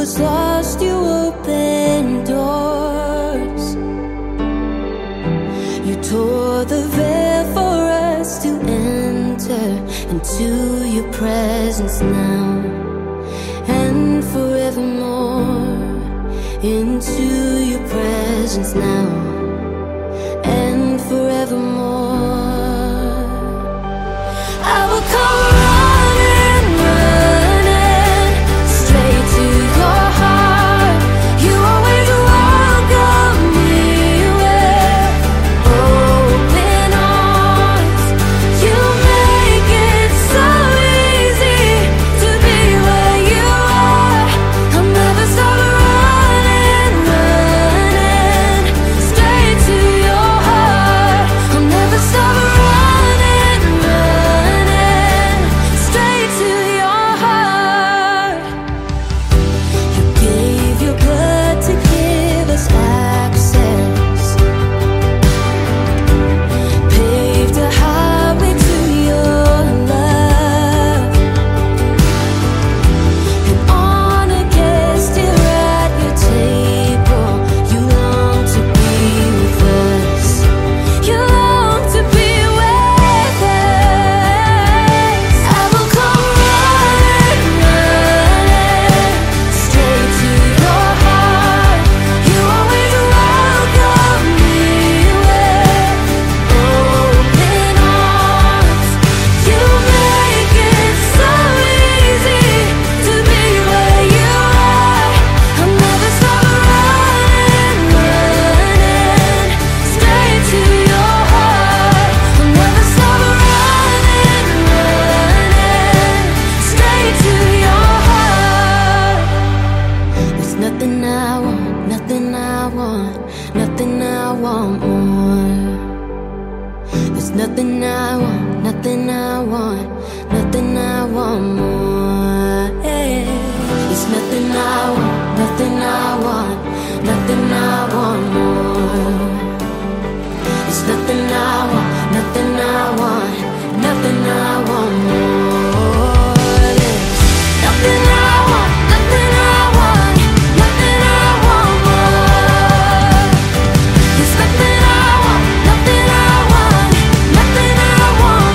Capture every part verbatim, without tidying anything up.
was lost, you opened doors. You tore the veil for us to enter into your presence now and forevermore. Into your presence now and forevermore. I will come running, running straight to your heart. You always welcome me with open arms. You make it so easy to be where you are. I'll never stop running, running straight to your heart. I'll never stop running, running straight to your heart. You gave your blood to give us access, paved a highway to your love. And on a guest here at your table, you long to be with us. You long to be with us. I will come running, running straight to your heart. You always welcome me with open arms. You make it so easy to be where you are. I'll never stop running, running straight to your heart. I'll never stop running, running straight to your heart. There's nothing I want, nothing I want, nothing I want more. There's nothing I want, nothing I want, nothing I want more. Yeah. There's nothing I want, nothing I want, nothing I want more. There's nothing I want, nothing I want, nothing I want more. There's nothing I want, nothing I want, nothing I want more. There's nothing I want, nothing I want, nothing I want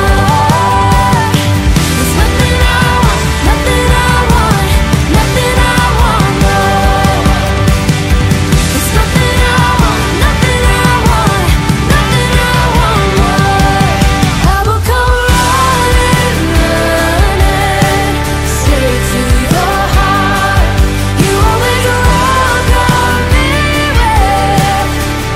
more. There's nothing I want, nothing I want, nothing I want more. There's nothing I want, nothing I want, nothing I want more. I will come running, running straight to your heart. You always welcome me with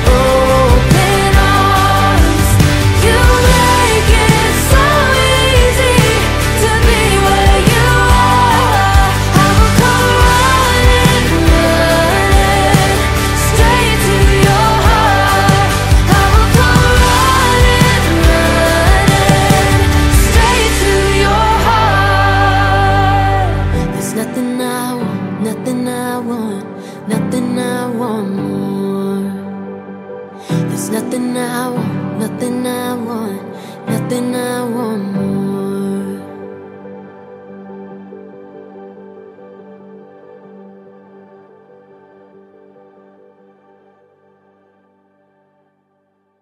open arms. You make it so easy to be where you are. I will come running, running straight to your heart. I will come running, running straight to your heart. There's nothing I want, nothing I want, nothing I want more. There's nothing I want, nothing I want, nothing I